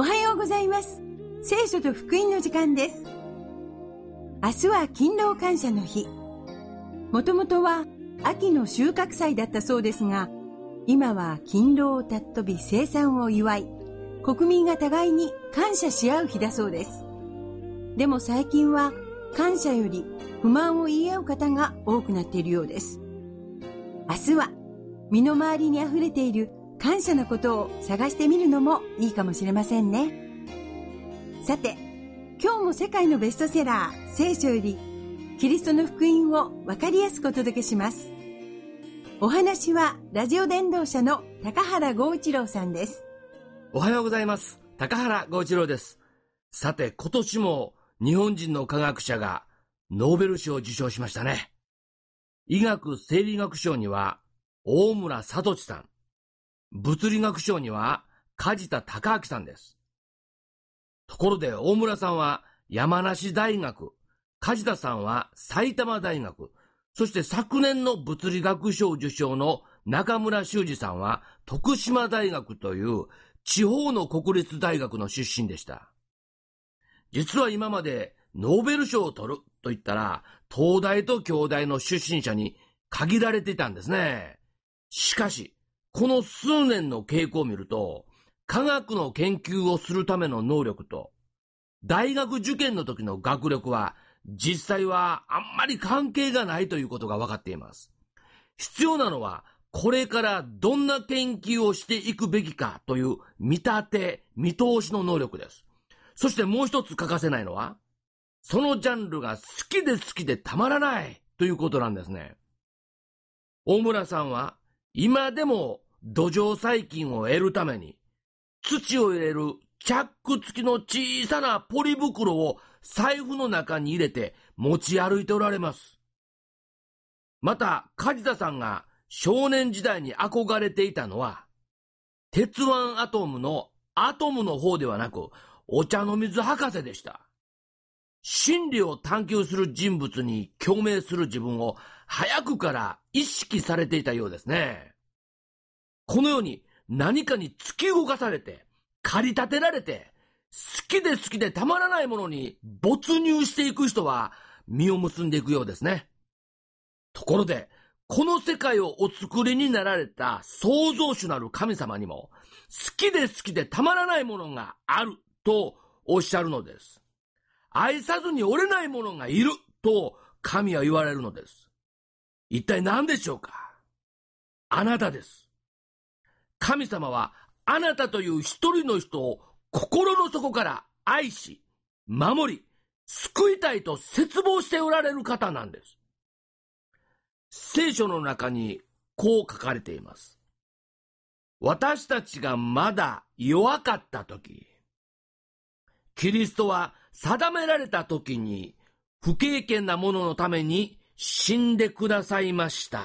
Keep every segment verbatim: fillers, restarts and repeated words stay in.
はようございます。聖書と福音の時間です。明日は勤労感謝の日。もともとは秋の収穫祭だったそうですが、今は勤労を尊び生産を祝い、国民が互いに感謝し合う日だそうです。でも最近は感謝より不満を言い合う方が多くなっているようです。明日は身の回りにあふれている感謝のことを探してみるのもいいかもしれませんね。さて、今日も世界のベストセラー聖書よりキリストの福音を分かりやすくお届けします。お話はラジオ伝道者の高原剛一郎さんです。 おはようございます。高原剛一郎です。さて、今年も日本人の科学者がノーベル賞を受賞しましたね。医学生理学賞には大村聡さん、物理学賞には梶田隆明さんです。ところで大村さんは山梨大学、梶田さんは埼玉大学、そして昨年の物理学賞受賞の中村修二さんは徳島大学という地方の国立大学の出身でした。実は今までノーベル賞を取ると言ったら東大と京大の出身者に限られていたんですね。しかしこの数年の傾向を見ると、科学の研究をするための能力と大学受験の時の学力は実際はあんまり関係がないということが分かっています。必要なのはこれからどんな研究をしていくべきかという見立て、見通しの能力です。そしてもう一つ欠かせないのは、そのジャンルが好きで好きでたまらないということなんですね。大村さんは今でも土壌細菌を得るために土を入れるチャック付きの小さなポリ袋を財布の中に入れて持ち歩いておられます。また梶田さんが少年時代に憧れていたのは鉄腕アトムのアトムの方ではなくお茶の水博士でした。真理を探求する人物に共鳴する自分を早くから意識されていたようですね。このように何かに突き動かされて、駆り立てられて、好きで好きでたまらないものに没入していく人は実を結んでいくようですね。ところで、この世界をお作りになられた創造主なる神様にも、好きで好きでたまらないものがあるとおっしゃるのです。愛さずに折れないものがいると神は言われるのです。一体何でしょうか？あなたです。神様はあなたという一人の人を心の底から愛し、守り、救いたいと切望しておられる方なんです。聖書の中にこう書かれています。私たちがまだ弱かったとき、キリストは定められたときに不経験な者のために死んでくださいました。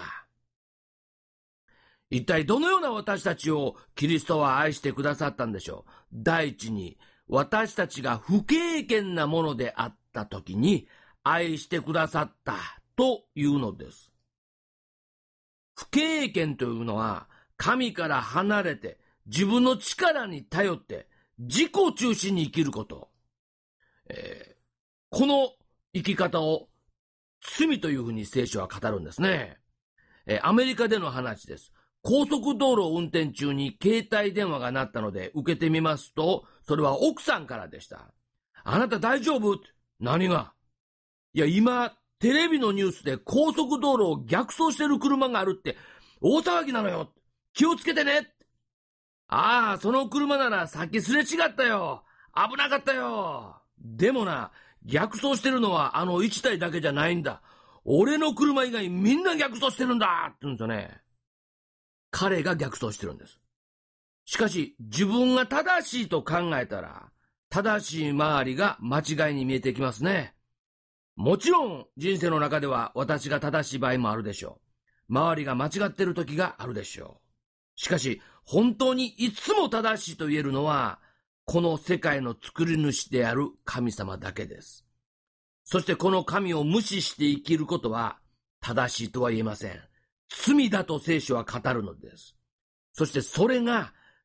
一体どのような私たちをキリストは愛してくださったんでしょう。第一に、私たちが不経験なものであったときに愛してくださったというのです。不経験というのは神から離れて自分の力に頼って自己中心に生きること。えー、この生き方を罪というふうに聖書は語るんですね。えー、アメリカでの話です。高速道路を運転中に携帯電話が鳴ったので受けてみますと、それは奥さんからでした。あなた大丈夫？何が？いや、今テレビのニュースで高速道路を逆走してる車があるって大騒ぎなのよ。気をつけてね。ああ、その車ならさっきすれ違ったよ。危なかったよ。でもな、逆走してるのはあの一台だけじゃないんだ。俺の車以外みんな逆走してるんだって言うんですよね。彼が逆走してるんです。しかし自分が正しいと考えたら、正しい周りが間違いに見えてきますね。もちろん人生の中では私が正しい場合もあるでしょう。周りが間違ってる時があるでしょう。しかし本当にいつも正しいと言えるのは、この世界の作り主である神様だけです。そしてこの神を無視して生きることは正しいとは言えません。罪だと聖書は語るのです。そしてそれが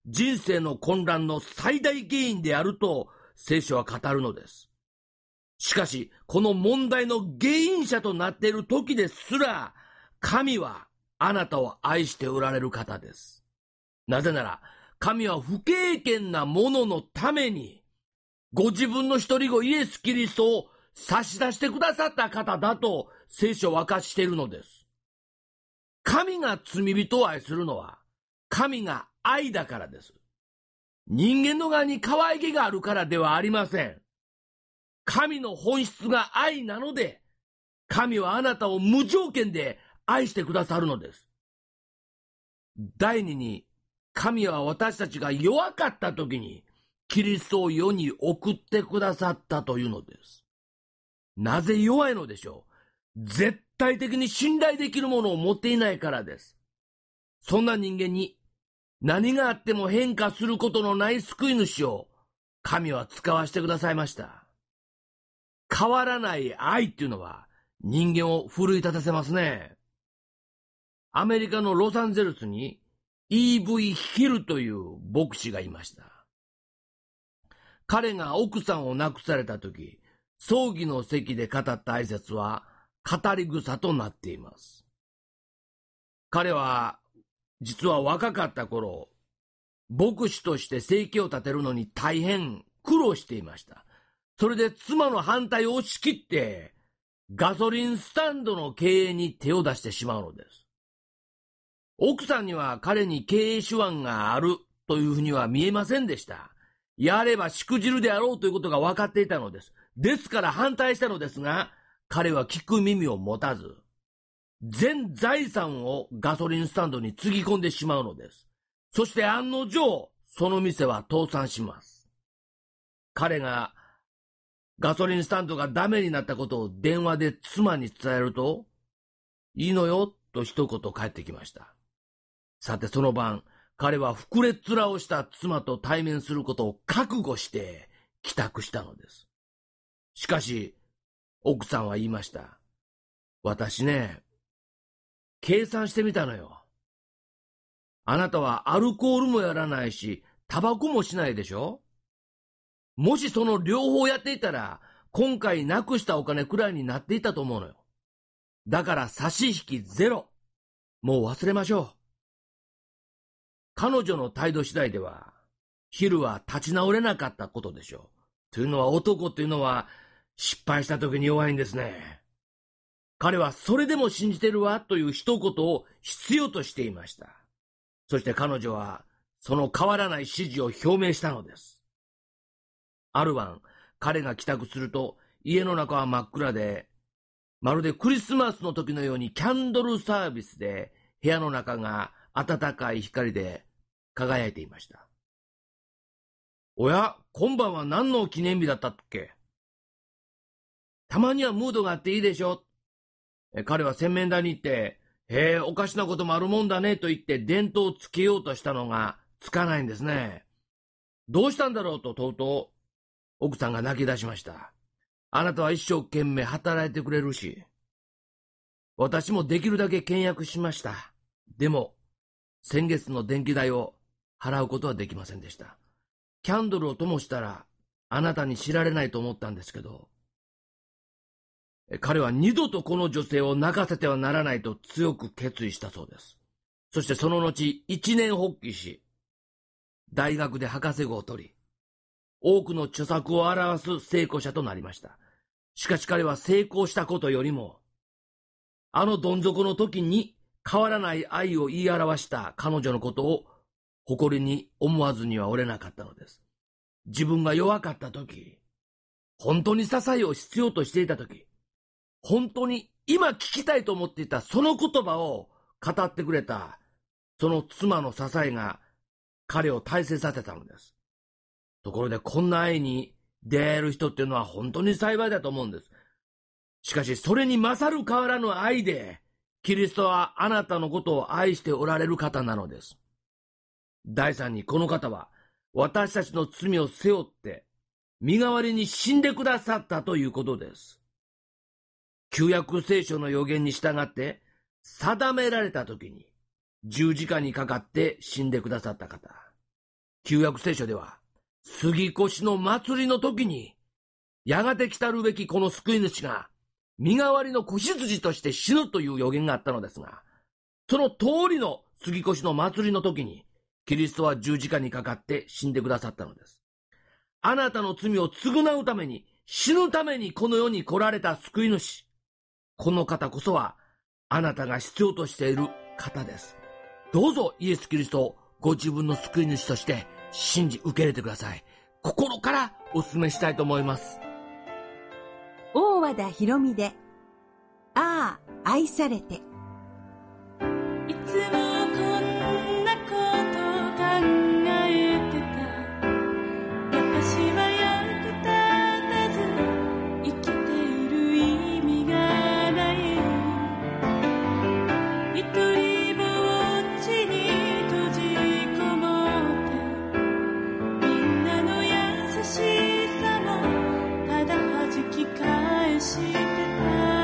人生の混乱の最大原因であると聖書は語るのです。しかし、この問題の原因者となっている時ですら、神はあなたを愛しておられる方です。なぜなら、神は不経験なもののために、ご自分の一人子イエス・キリストを差し出してくださった方だと聖書は明かしているのです。神が罪人を愛するのは、神が愛だからです。人間の側に可愛げがあるからではありません。神の本質が愛なので、神はあなたを無条件で愛してくださるのです。第二に、神は私たちが弱かった時に、キリストを世に送ってくださったというのです。なぜ弱いのでしょう。絶対的に信頼できるものを持っていないからです。そんな人間に何があっても変化することのない救い主を神は使わせてくださいました。変わらない愛っていうのは人間を奮い立たせますね。アメリカのロサンゼルスに イーブイ ヒルという牧師がいました。彼が奥さんを亡くされたとき、葬儀の席で語った挨拶は語り草となっています。彼は実は若かった頃、牧師として生計を立てるのに大変苦労していました。それで妻の反対を押し切って、ガソリンスタンドの経営に手を出してしまうのです。奥さんには彼に経営手腕があるというふうには見えませんでした。やればしくじるであろうということが分かっていたのです。ですから反対したのですが、彼は聞く耳を持たず、全財産をガソリンスタンドにつぎ込んでしまうのです。そして案の定、その店は倒産します。彼がガソリンスタンドがダメになったことを電話で妻に伝えると、いいのよと一言返ってきました。さてその晩、彼は膨れ面をした妻と対面することを覚悟して帰宅したのです。しかし、奥さんは言いました。私ね、計算してみたのよ。あなたはアルコールもやらないし、タバコもしないでしょ？もしその両方やっていたら、今回なくしたお金くらいになっていたと思うのよ。だから差し引きゼロ。もう忘れましょう。彼女の態度次第では、ヒルは立ち直れなかったことでしょう。というのは男っていうのは失敗した時に弱いんですね。彼はそれでも信じてるわという一言を必要としていました。そして彼女はその変わらない支持を表明したのです。ある晩、彼が帰宅すると家の中は真っ暗で、まるでクリスマスの時のようにキャンドルサービスで部屋の中が暖かい光で輝いていました。おや、今晩は何の記念日だったっけ？たまにはムードがあっていいでしょ。え彼は洗面台に行って、へえ、おかしなこともあるもんだねと言って電灯をつけようとしたのがつかないんですね。どうしたんだろうと問うと、奥さんが泣き出しました。あなたは一生懸命働いてくれるし、私もできるだけ倹約しました。でも、先月の電気代を払うことはできませんでした。キャンドルを灯したらあなたに知られないと思ったんですけど、彼は二度とこの女性を泣かせてはならないと強く決意したそうです。そしてその後一年発起し、大学で博士号を取り、多くの著作を表す成功者となりました。しかし彼は成功したことよりも、あのどん底の時に変わらない愛を言い表した彼女のことを誇りに思わずにはおれなかったのです。自分が弱かった時、本当に支えを必要としていた時、本当に今聞きたいと思っていたその言葉を語ってくれたその妻の支えが彼を大成させたのです。ところでこんな愛に出会える人っていうのは本当に幸いだと思うんです。しかしそれに勝る変わらぬ愛でキリストはあなたのことを愛しておられる方なのです。第三に、この方は私たちの罪を背負って身代わりに死んでくださったということです。旧約聖書の予言に従って定められた時に十字架にかかって死んでくださった方。 旧約聖書では、杉越の祭りの時に、やがて来たるべきこの救い主が、身代わりの子羊として死ぬという予言があったのですが、その通りの杉越の祭りの時に、キリストは十字架にかかって死んでくださったのです。あなたの罪を償うために、死ぬためにこの世に来られた救い主。この方こそは、あなたが必要としている方です。どうぞイエス・キリストをご自分の救い主として信じ受け入れてください。心からお勧めしたいと思います。 大和田博美で、ああ、愛されて。 いつもこんなこと考えてた。私は役立たず生きている意味がない。一人ぼっちに閉じこもってみんなの優しさもただ弾き返してた。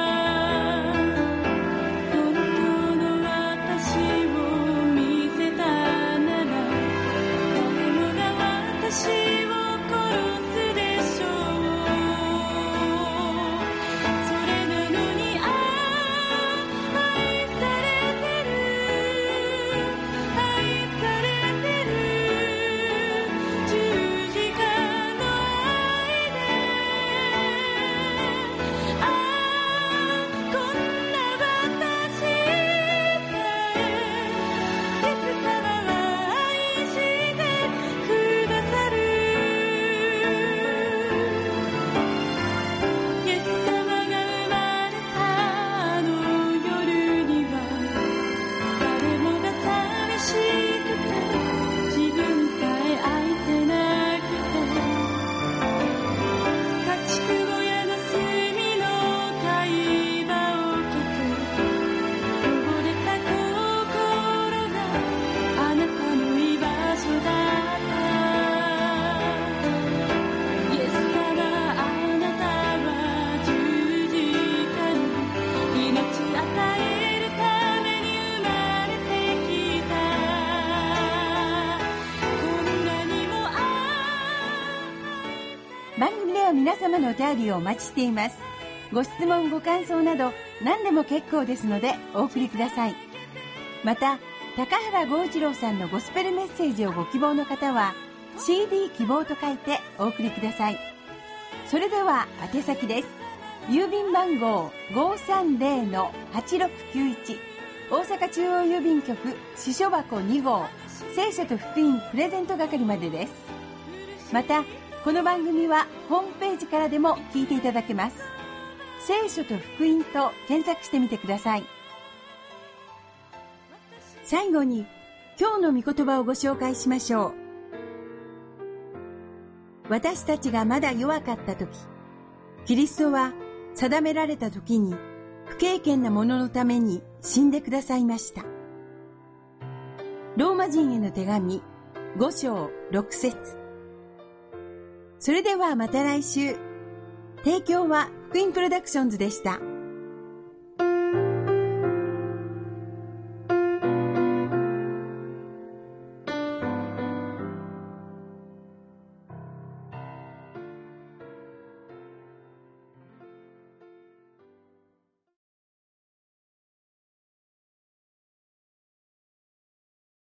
番組では皆様のお便りをお待ちしています。ご質問ご感想など何でも結構ですのでお送りください。また高原剛一郎さんのゴスペルメッセージをご希望の方は シーディー 希望と書いてお送りください。それでは宛先です。郵便番号 ごーさんぜろのはちろくきゅういち 大阪中央郵便局支所箱に号聖書と福音プレゼント係までです。またこの番組はホームページからでも聞いていただけます。聖書と福音と検索してみてください。最後に今日の御言葉をご紹介しましょう。私たちがまだ弱かった時、キリストは定められた時に不経験な者のために死んでくださいました。ローマ人への手紙ご章ろく節。それではまた来週。提供は福音プロダクションズでした。